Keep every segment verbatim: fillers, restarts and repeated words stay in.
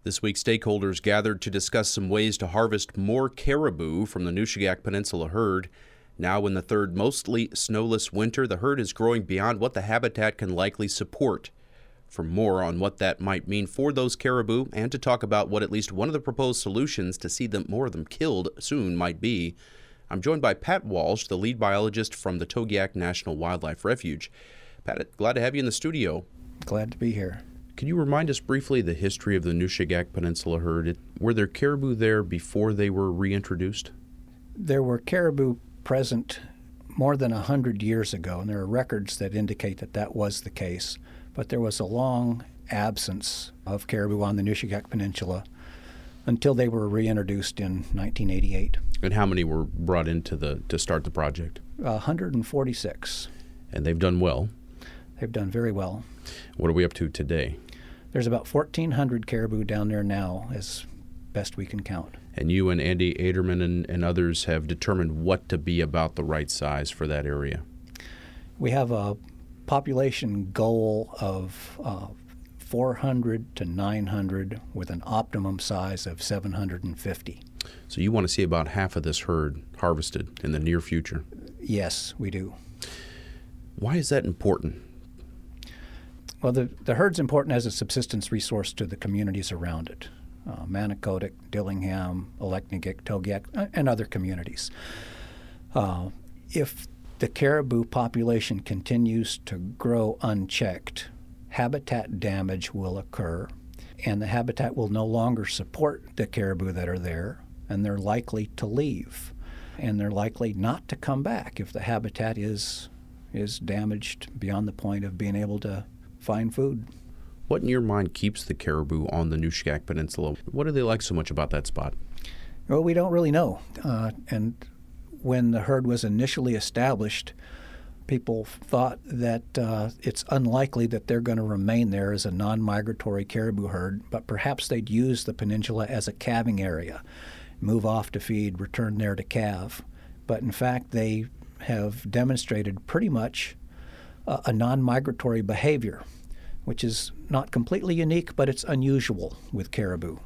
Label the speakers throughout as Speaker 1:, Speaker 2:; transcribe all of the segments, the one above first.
Speaker 1: This week, stakeholders gathered to discuss some ways to harvest more caribou from the Nushagak Peninsula herd. Now in the third mostly snowless winter, the herd is growing beyond what the habitat can likely support. For more on what that might mean for those caribou and to talk about what at least one of the proposed solutions to see them more of them killed soon might be, I'm joined by Pat Walsh, the lead biologist from the Togiak National Wildlife Refuge. Pat, glad to have you in the studio.
Speaker 2: Glad to be here.
Speaker 1: Can you remind us briefly the history of the Nushagak Peninsula herd? It, were there caribou there before they were reintroduced?
Speaker 2: There were caribou present more than one hundred years ago, and there are records that indicate that that was the case. But there was a long absence of caribou on the Nushagak Peninsula until they were reintroduced in nineteen eighty-eight.
Speaker 1: And how many were brought into the to start the project?
Speaker 2: one hundred forty-six.
Speaker 1: And they've done well?
Speaker 2: They've done very well.
Speaker 1: What are we up to today?
Speaker 2: There's about fourteen hundred caribou down there now, as best we can count.
Speaker 1: And you and Andy Aderman and, and others have determined what to be about the right size for that area.
Speaker 2: We have a population goal of uh, four hundred to nine hundred with an optimum size of seven hundred fifty.
Speaker 1: So you want to see about half of this herd harvested in the near future?
Speaker 2: Yes, we do.
Speaker 1: Why is that important?
Speaker 2: Well, the, the herd's important as a subsistence resource to the communities around it. Uh, Manicodic, Dillingham, Aleknagik, Togiak, and other communities. Uh, if the caribou population continues to grow unchecked, habitat damage will occur, and the habitat will no longer support the caribou that are there, and they're likely to leave. And they're likely not to come back if the habitat is is damaged beyond the point of being able to find food.
Speaker 1: What in your mind keeps the caribou on the Nushagak Peninsula? What do they like so much about that spot?
Speaker 2: Well, we don't really know. Uh, and when the herd was initially established, people thought that uh, it's unlikely that they're going to remain there as a non-migratory caribou herd, but perhaps they'd use the peninsula as a calving area, move off to feed, return there to calve. But in fact, they have demonstrated pretty much uh, a non-migratory behavior, which is not completely unique, but it's unusual with caribou.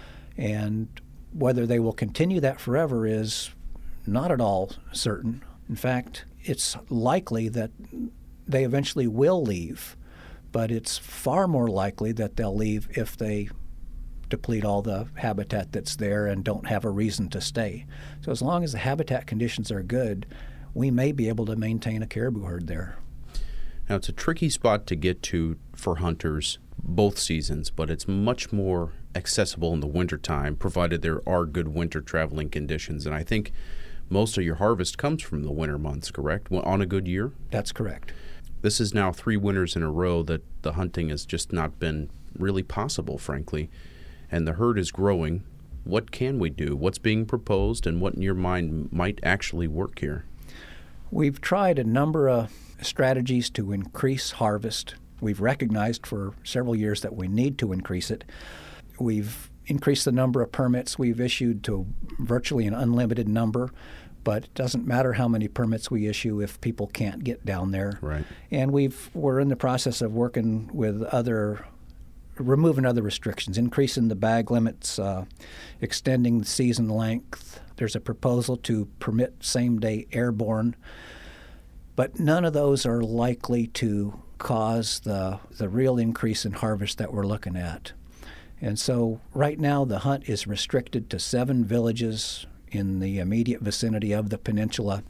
Speaker 2: And whether they will continue that forever is not at all certain. In fact, it's likely that they eventually will leave, but it's far more likely that they'll leave if they deplete all the habitat that's there and don't have a reason to stay. So as long as the habitat conditions are good, we may be able to maintain a caribou herd there.
Speaker 1: Now, it's a tricky spot to get to for hunters both seasons, but it's much more accessible in the wintertime, provided there are good winter traveling conditions. And I think most of your harvest comes from the winter months, correct? On a good year?
Speaker 2: That's correct.
Speaker 1: This is now three winters in a row that the hunting has just not been really possible, frankly. And the herd is growing. What can we do? What's being proposed, and what in your mind might actually work here?
Speaker 2: We've tried a number of strategies to increase harvest. We've recognized for several years that we need to increase it. We've increased the number of permits we've issued to virtually an unlimited number, but it doesn't matter how many permits we issue if people can't get down there.
Speaker 1: Right.
Speaker 2: And we've we're in the process of working with other, removing other restrictions, increasing the bag limits, uh, extending the season length. There's a proposal to permit same-day airborne, but none of those are likely to cause the the real increase in harvest that we're looking at. And so right now the hunt is restricted to seven villages in the immediate vicinity of the peninsula.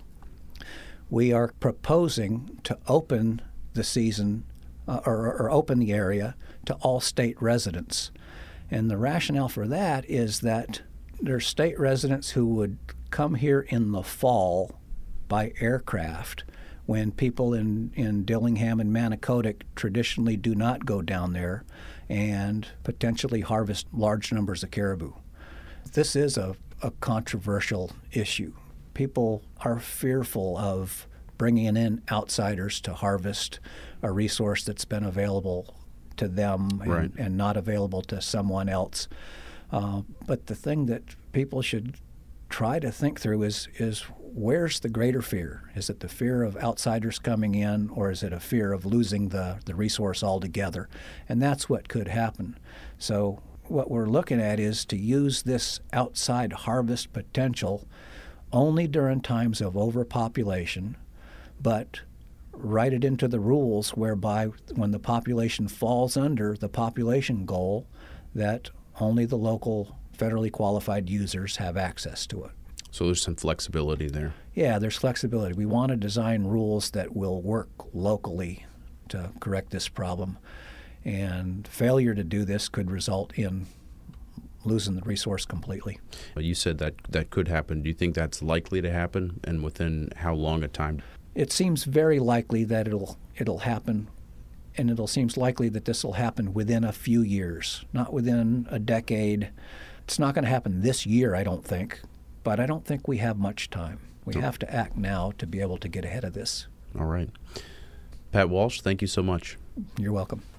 Speaker 2: We are proposing to open the season uh, or, or open the area to all state residents. And the rationale for that is that there's state residents who would come here in the fall by aircraft when people in, in Dillingham and Manicodic traditionally do not go down there and potentially harvest large numbers of caribou. This is a, a controversial issue. People are fearful of bringing in outsiders to harvest a resource that's been available to them and,
Speaker 1: right.
Speaker 2: and not available to someone else. Uh, but the thing that people should try to think through is is where's the greater fear? Is it the fear of outsiders coming in, or is it a fear of losing the, the resource altogether? And that's what could happen. So what we're looking at is to use this outside harvest potential only during times of overpopulation, but write it into the rules whereby when the population falls under the population goal, that only the local federally qualified users have access to it.
Speaker 1: So there's some flexibility there.
Speaker 2: Yeah, there's flexibility. We want to design rules that will work locally to correct this problem. And failure to do this could result in losing the resource completely.
Speaker 1: You said that that could happen. Do you think that's likely to happen, and within how long a time?
Speaker 2: It seems very likely that it'll it'll happen, and it'll seems likely that this will happen within a few years, not within a decade. It's not going to happen this year, I don't think, but I don't think we have much time. We have to act now to be able to get ahead of this.
Speaker 1: All right. Pat Walsh, thank you so much.
Speaker 2: You're welcome.